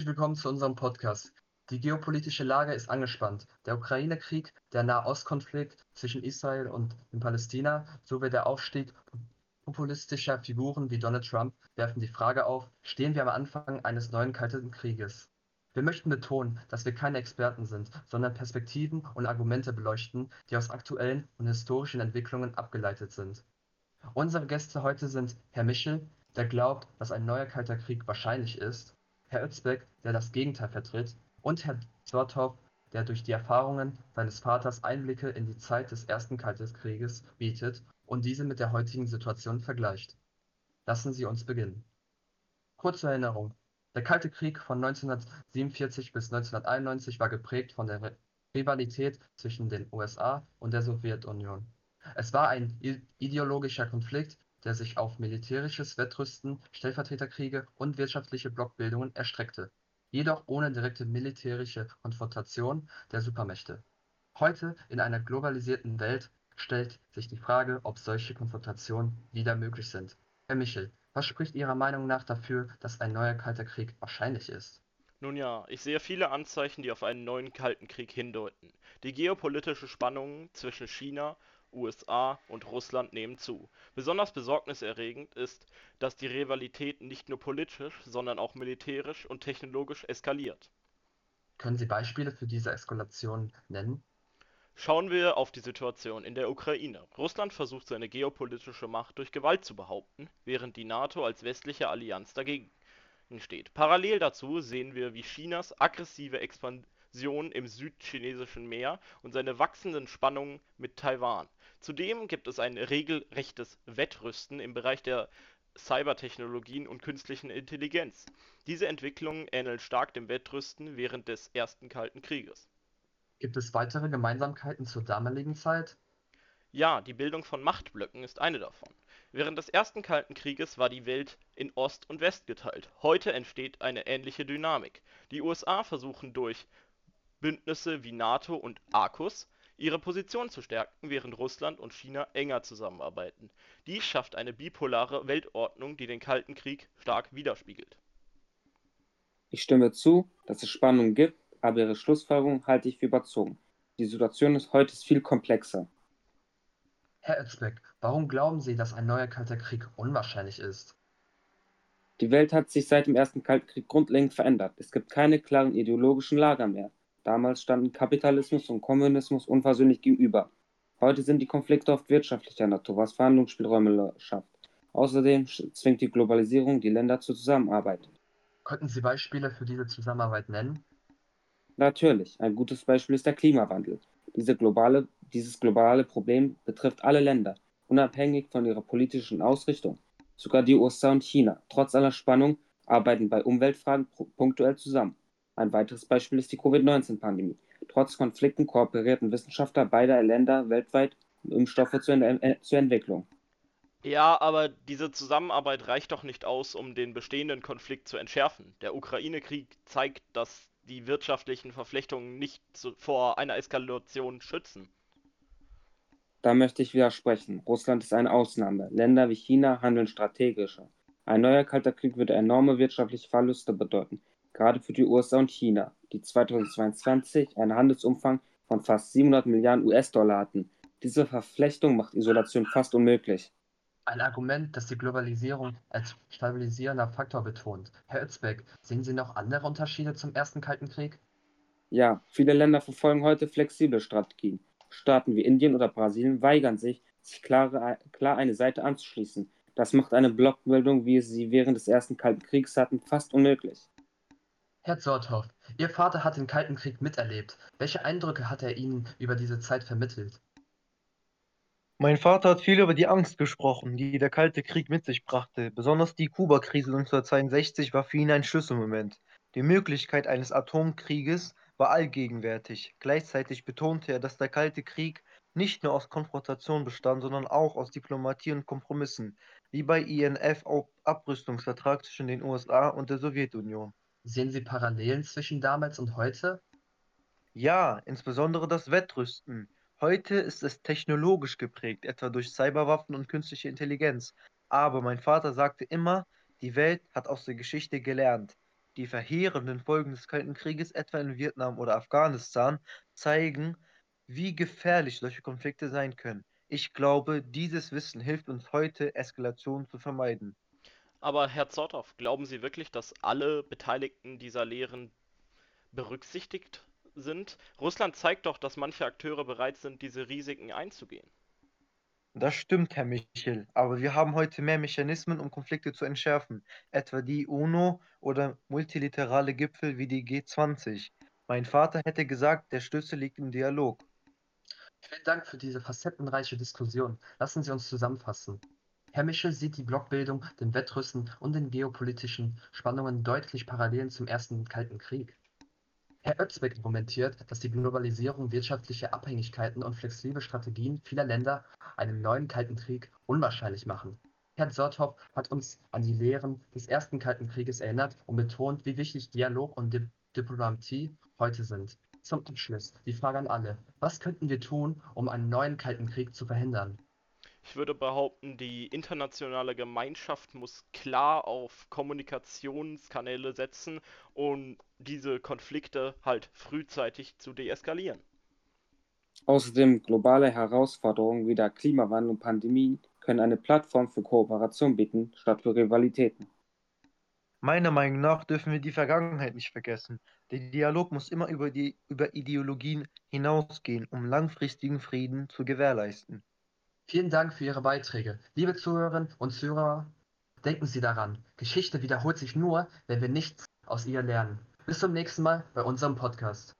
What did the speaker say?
willkommen zu unserem Podcast. Die geopolitische Lage ist angespannt. Der Ukraine-Krieg, der Nahostkonflikt zwischen Israel und den Palästina sowie der Aufstieg populistischer Figuren wie Donald Trump werfen die Frage auf: Stehen wir am Anfang eines neuen Kalten Krieges? Wir möchten betonen, dass wir keine Experten sind, sondern Perspektiven und Argumente beleuchten, die aus aktuellen und historischen Entwicklungen abgeleitet sind. Unsere Gäste heute sind Herr Michel, der glaubt, dass ein neuer Kalter Krieg wahrscheinlich ist, Herr Özbek, der das Gegenteil vertritt, und Herr Zothoff, der durch die Erfahrungen seines Vaters Einblicke in die Zeit des ersten Kalten Krieges bietet und diese mit der heutigen Situation vergleicht. Lassen Sie uns beginnen. Kurze Erinnerung: Der Kalte Krieg von 1947 bis 1991 war geprägt von der Rivalität zwischen den USA und der Sowjetunion. Es war ein ideologischer Konflikt, der sich auf militärisches Wettrüsten, Stellvertreterkriege und wirtschaftliche Blockbildungen erstreckte, jedoch ohne direkte militärische Konfrontation der Supermächte. Heute, in einer globalisierten Welt, stellt sich die Frage, ob solche Konfrontationen wieder möglich sind. Herr Michel, was spricht Ihrer Meinung nach dafür, dass ein neuer Kalter Krieg wahrscheinlich ist? Nun ja, ich sehe viele Anzeichen, die auf einen neuen Kalten Krieg hindeuten. Die geopolitische Spannungen zwischen China, USA und Russland nehmen zu. Besonders besorgniserregend ist, dass die Rivalität nicht nur politisch, sondern auch militärisch und technologisch eskaliert. Können Sie Beispiele für diese Eskalation nennen? Schauen wir auf die Situation in der Ukraine. Russland versucht seine geopolitische Macht durch Gewalt zu behaupten, während die NATO als westliche Allianz dagegen steht. Parallel dazu sehen wir, wie Chinas aggressive Expansion im südchinesischen Meer und seine wachsenden Spannungen mit Taiwan. Zudem gibt es ein regelrechtes Wettrüsten im Bereich der Cybertechnologien und künstlichen Intelligenz. Diese Entwicklungen ähneln stark dem Wettrüsten während des ersten Kalten Krieges. Gibt es weitere Gemeinsamkeiten zur damaligen Zeit? Ja, die Bildung von Machtblöcken ist eine davon. Während des ersten Kalten Krieges war die Welt in Ost und West geteilt. Heute entsteht eine ähnliche Dynamik. Die USA versuchen durch Bündnisse wie NATO und AUKUS ihre Position zu stärken, während Russland und China enger zusammenarbeiten. Dies schafft eine bipolare Weltordnung, die den Kalten Krieg stark widerspiegelt. Ich stimme zu, dass es Spannungen gibt, aber ihre Schlussfolgerung halte ich für überzogen. Die Situation heute ist viel komplexer. Herr Özbek, warum glauben Sie, dass ein neuer Kalter Krieg unwahrscheinlich ist? Die Welt hat sich seit dem ersten Kalten Krieg grundlegend verändert. Es gibt keine klaren ideologischen Lager mehr. Damals standen Kapitalismus und Kommunismus unversöhnlich gegenüber. Heute sind die Konflikte oft wirtschaftlicher Natur, was Verhandlungsspielräume schafft. Außerdem zwingt die Globalisierung die Länder zur Zusammenarbeit. Könnten Sie Beispiele für diese Zusammenarbeit nennen? Natürlich, ein gutes Beispiel ist der Klimawandel. Dieses globale Problem betrifft alle Länder, unabhängig von ihrer politischen Ausrichtung. Sogar die USA und China, trotz aller Spannung, arbeiten bei Umweltfragen punktuell zusammen. Ein weiteres Beispiel ist die Covid-19-Pandemie. Trotz Konflikten kooperierten Wissenschaftler beider Länder weltweit, um Impfstoffe zur Entwicklung. Ja, aber diese Zusammenarbeit reicht doch nicht aus, um den bestehenden Konflikt zu entschärfen. Der Ukraine-Krieg zeigt, dass die wirtschaftlichen Verflechtungen nicht vor einer Eskalation schützen. Da möchte ich widersprechen. Russland ist eine Ausnahme. Länder wie China handeln strategischer. Ein neuer Kalter Krieg würde enorme wirtschaftliche Verluste bedeuten, gerade für die USA und China, die 2022 einen Handelsumfang von fast 700 Milliarden US-Dollar hatten. Diese Verflechtung macht Isolation fast unmöglich. Ein Argument, das die Globalisierung als stabilisierender Faktor betont. Herr Özbek, sehen Sie noch andere Unterschiede zum ersten Kalten Krieg? Ja, viele Länder verfolgen heute flexible Strategien. Staaten wie Indien oder Brasilien weigern sich klar eine Seite anzuschließen. Das macht eine Blockbildung, wie wir sie während des ersten Kalten Kriegs hatten, fast unmöglich. Herr Zothoff, Ihr Vater hat den Kalten Krieg miterlebt. Welche Eindrücke hat er Ihnen über diese Zeit vermittelt? Mein Vater hat viel über die Angst gesprochen, die der Kalte Krieg mit sich brachte. Besonders die Kuba-Krise 1962 war für ihn ein Schlüsselmoment. Die Möglichkeit eines Atomkrieges war allgegenwärtig. Gleichzeitig betonte er, dass der Kalte Krieg nicht nur aus Konfrontation bestand, sondern auch aus Diplomatie und Kompromissen, wie bei INF-Abrüstungsvertrag zwischen den USA und der Sowjetunion. Sehen Sie Parallelen zwischen damals und heute? Ja, insbesondere das Wettrüsten. Heute ist es technologisch geprägt, etwa durch Cyberwaffen und künstliche Intelligenz. Aber mein Vater sagte immer, die Welt hat aus der Geschichte gelernt. Die verheerenden Folgen des Kalten Krieges, etwa in Vietnam oder Afghanistan, zeigen, wie gefährlich solche Konflikte sein können. Ich glaube, dieses Wissen hilft uns heute, Eskalationen zu vermeiden. Aber Herr Zotthoff, glauben Sie wirklich, dass alle Beteiligten dieser Lehren berücksichtigt sind? Russland zeigt doch, dass manche Akteure bereit sind, diese Risiken einzugehen. Das stimmt, Herr Michel, aber wir haben heute mehr Mechanismen, um Konflikte zu entschärfen, etwa die UNO oder multilaterale Gipfel wie die G20. Mein Vater hätte gesagt, der Schlüssel liegt im Dialog. Vielen Dank für diese facettenreiche Diskussion. Lassen Sie uns zusammenfassen. Herr Michel sieht die Blockbildung, den Wettrüsten und den geopolitischen Spannungen deutlich Parallelen zum Ersten Kalten Krieg. Herr Özbek argumentiert, dass die Globalisierung, wirtschaftliche Abhängigkeiten und flexible Strategien vieler Länder einen neuen Kalten Krieg unwahrscheinlich machen. Herr Zotthoff hat uns an die Lehren des Ersten Kalten Krieges erinnert und betont, wie wichtig Dialog und Diplomatie heute sind. Zum Abschluss die Frage an alle: Was könnten wir tun, um einen neuen Kalten Krieg zu verhindern? Ich würde behaupten, die internationale Gemeinschaft muss klar auf Kommunikationskanäle setzen und diese Konflikte halt frühzeitig zu deeskalieren. Außerdem globale Herausforderungen wie der Klimawandel und Pandemien können eine Plattform für Kooperation bieten, statt für Rivalitäten. Meiner Meinung nach dürfen wir die Vergangenheit nicht vergessen. Der Dialog muss immer über Ideologien hinausgehen, um langfristigen Frieden zu gewährleisten. Vielen Dank für Ihre Beiträge. Liebe Zuhörerinnen und Zuhörer, denken Sie daran, Geschichte wiederholt sich nur, wenn wir nichts aus ihr lernen. Bis zum nächsten Mal bei unserem Podcast.